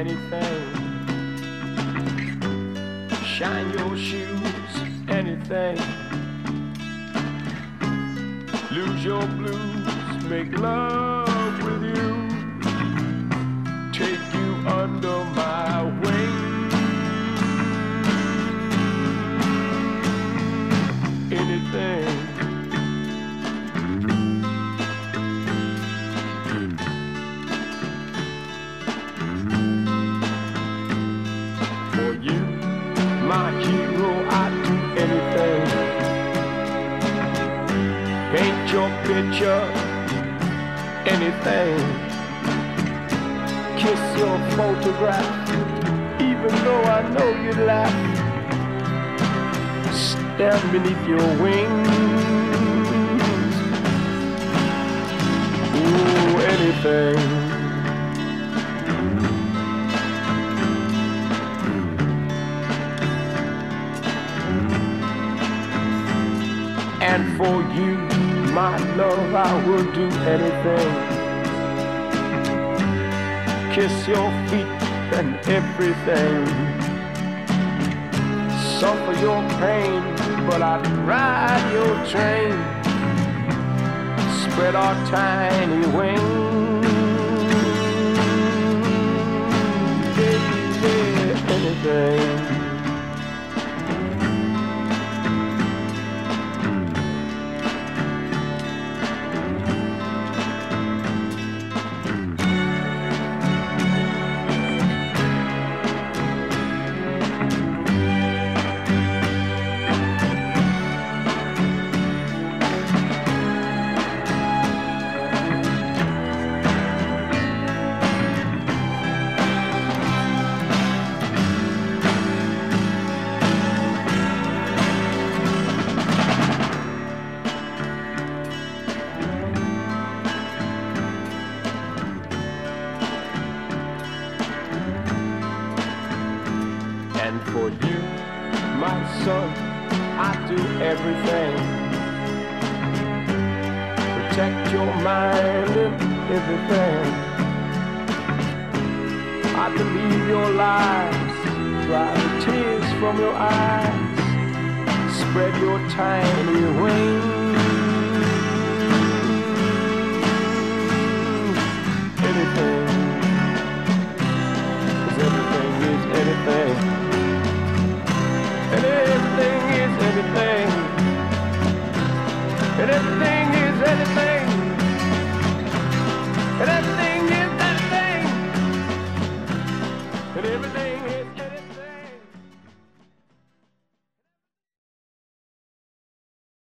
anything. Shine your shoes, anything. Lose your blues, make love with you. Take you under my wing. Anything. For you, my hero, I'd do anything. Paint your picture, anything. Kiss your photograph, even though I know you'd laugh. Stand beneath your wings. Ooh, anything. And for you, my love, I will do anything. Kiss your feet and everything. Suffer your pain, but I'd ride your train. Spread our tiny wings. Baby, anything. And for you, my son, I do everything. Protect your mind and everything. I believe your lies, dry the tears from your eyes. Spread your tiny wings. Anything.